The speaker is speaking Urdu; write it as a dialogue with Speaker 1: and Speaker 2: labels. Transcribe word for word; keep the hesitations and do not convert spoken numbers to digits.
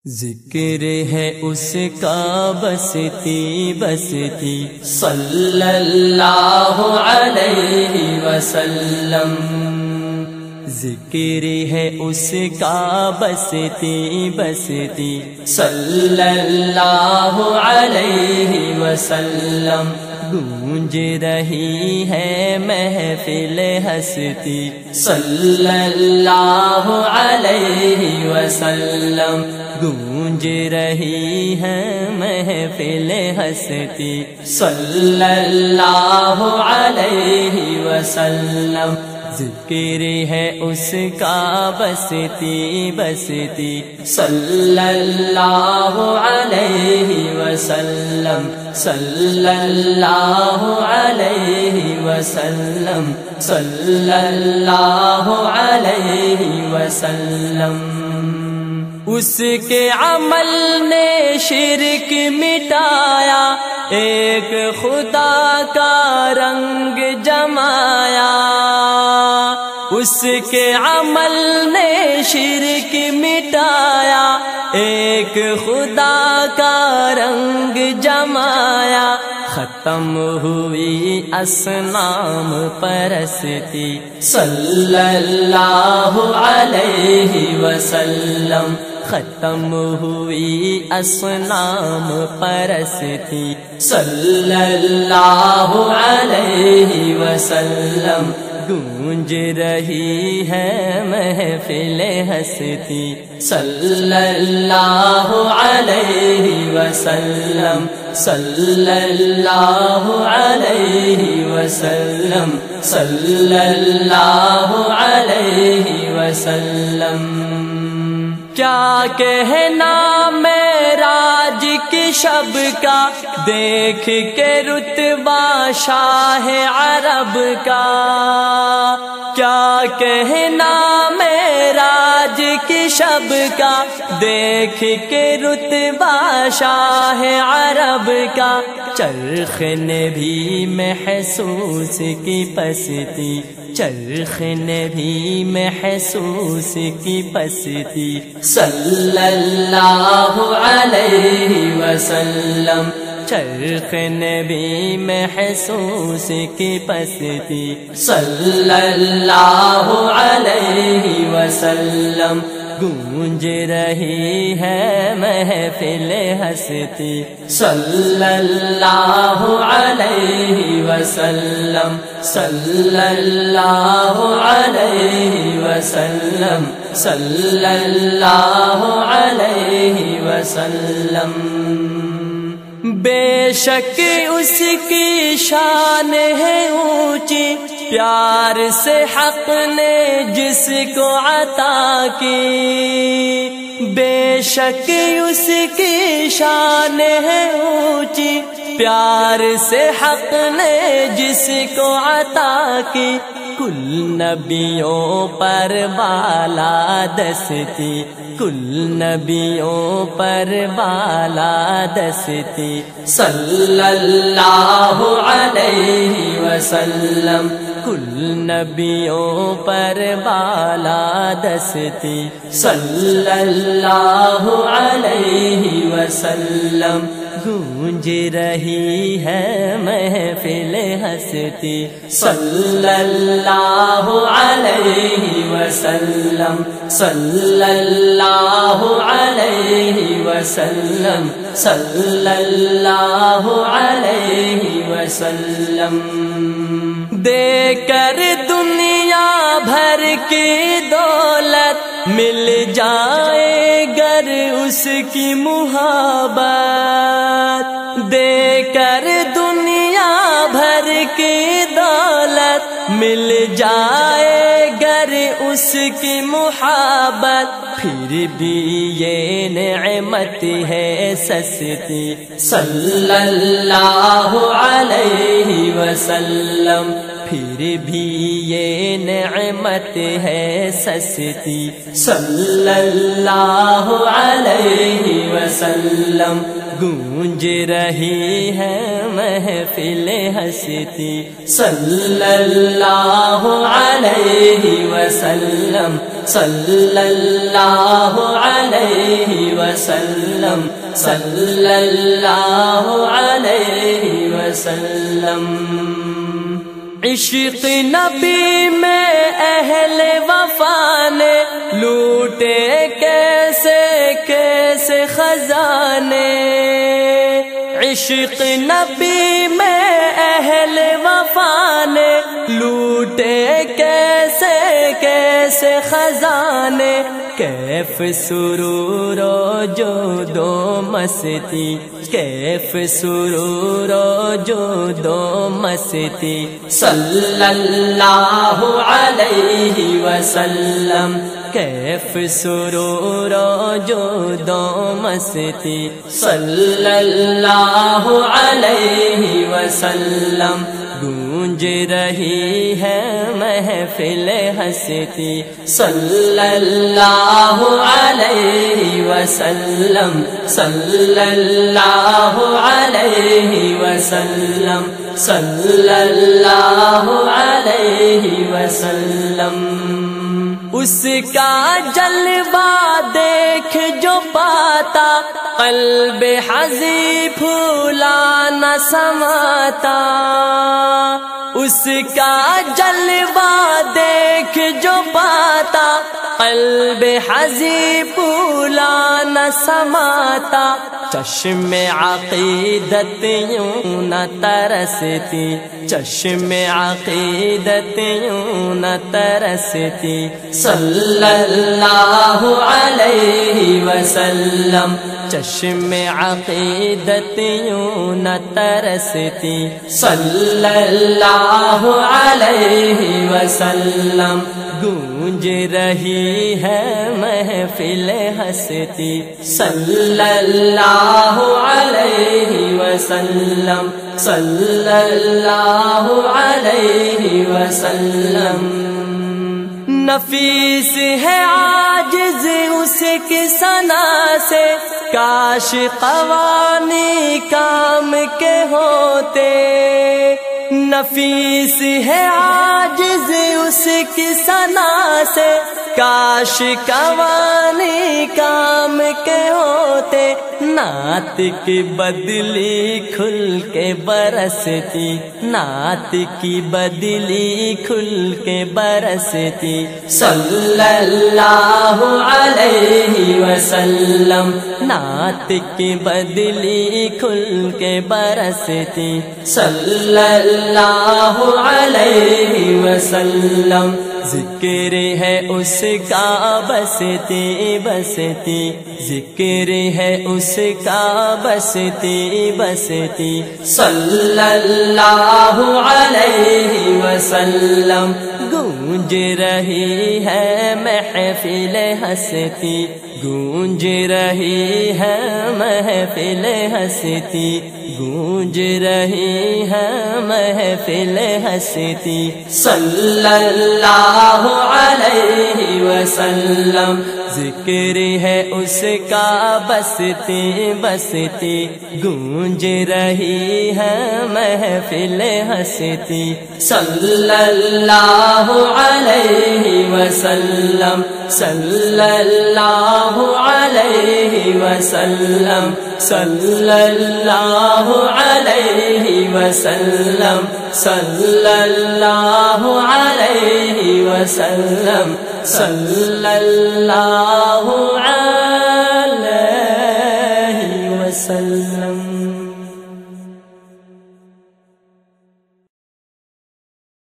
Speaker 1: ذکر ہے اس کا بستی بستی صلی اللہ علیہ وسلم، ذکر ہے اس کا بستی بستی صلی اللہ علیہ وسلم، گونج رہی ہے محفل ہستی صلی اللہ علیہ وسلم، گونج رہی ہے محفل ہستی صلی اللہ علیہ وسلم، ذکر ہے اس کا بستی بستی صلی اللہ علیہ وسلم، صلی اللہ علیہ وسلم، صلی اللہ علیہ وسلم۔ اس کے عمل نے شرک مٹایا، ایک خدا کا رنگ جمایا، اس کے عمل نے شرک مٹایا، ایک خدا کا رنگ جمایا، ختم ہوئی اصنام پرستی صلی اللہ علیہ وسلم، ختم ہوئی اصنام پرستی صلی اللہ علیہ وسلم، گونج رہی ہے محفل ہستی صلی اللہ علیہ وسلم، صلی اللہ علیہ وسلم، صلی اللہ علیہ وسلم۔ کیا کہنا معراج کی شب کا، دیکھ کے رتبہ شاہ عرب کا، کیا کہنا معراج کی شب کا، دیکھ کے رتبہ شاہ عرب کا، چرخ نے بھی محسوس کی پستی، چرخ نے بھی محسوس کی پستی صلی اللہ علیہ وسلم، چرخ نے بھی محسوس کی پستی صلی اللہ علیہ وسلم، گونج رہی ہے محفل ہستی صلی اللہ علیہ وسلم، صلی اللہ علیہ وسلم، صلی اللہ علیہ وسلم۔ بے شک اس کی شان ہے اونچی، پیار سے حق نے جس کو عطا کی، بے شک اس کی شان ہے اونچی، پیار سے حق نے جس کو عطا کی، کل نبیوں پر بالا دستی، کل نبیوں پر بالا دستی صلی اللہ علیہ وسلم، کل نبیوں پر بالا دستی صلی اللہ علیہ وسلم، گونج رہی ہے محفل ہستی صلی اللہ علیہ وسلم، صلی اللہ علیہ وسلم، صلی اللہ علیہ وسلم۔ دے کر دنیا بھر کی دولت، مل جائے گر اس کی محبت، دے کر دنیا بھر کی دولت، مل جائے گر اس کی محبت، پھر بھی یہ نعمت ہے سستی صلی اللہ علیہ وسلم، پھر بھی یہ نعمت ہے سستی صلی اللہ علیہ وسلم، گونج رہی ہے محفل ہستی صلی اللہ علیہ وسلم، صلی اللہ علیہ وسلم۔ وسلم صلی اللہ علیہ وسلم۔ عشق نبی میں اہل وفا نے لوٹے کیسے کیسے خزانے، عشق نبی میں اہل وفا نے لوٹے کیسے کیسے خزانے، کیف سرور و جود و مستی، کیف سرور و جود و مستی، صلی اللہ علیہ وسلم، کیف سرور و جود و مستی، صلی اللہ علیہ وسلم۔ گونج رہی ہے محفل ہستی، صلی اللہ علیہ وسلم، صلی اللہ علیہ وسلم، صلی اللہ علیہ وسلم۔ اس کا جلوہ دیکھ جو پاتا، قلب حزی پھولا نہ سماتا، اس کا جلوہ دیکھ جو پاتا، قلب حزی پھولا نہ سماتا، چشم عقیدت یوں نہ ترستی، چشم عقیدت یوں نہ ترستی، صلی اللہ علیہ وسلم، چشم عقیدت یوں نہ ترستی، صلی اللہ علیہ وسلم۔ گونج رہی ہے محفل ہستی، صلی اللہ علیہ وسلم، صلی اللہ علیہ وسلم۔ نفیس ہے عاجز اس کی ثنا سے، کاش قوانی کام کے ہوتے، نفیس ہے عاجز اس کی ثنا سے، کاش قوانی کام کے ہوتے، نعت کی بدلی کھل کے برستی، نعت کی بدلی کھل کے برستی، صلی اللہ علیہ وسلم، نعت کی بدلی کھل کے برستی، صلی اللہ علیہ وسلم۔ ذکر ہے اس کا بستی بستی، ذکر ہے اس کا بستی بستی، صلی اللہ علیہ وسلم۔ گونج رہی ہے محفل ہستی، گونج رہی ہے محفل ہستی، گونج رہی ہے محفل ہستی، صلی اللہ علیہ وسلم۔ ذکر ہے اس کا بستی بستی، گونج رہی ہے محفل ہستی، صلی اللہ علیہ وسلم، صلی اللہ علیہ وسلم، صلی اللہ علیہ وسلم، صلی اللہ علیہ وسلم، صلی اللہ علیہ وسلم۔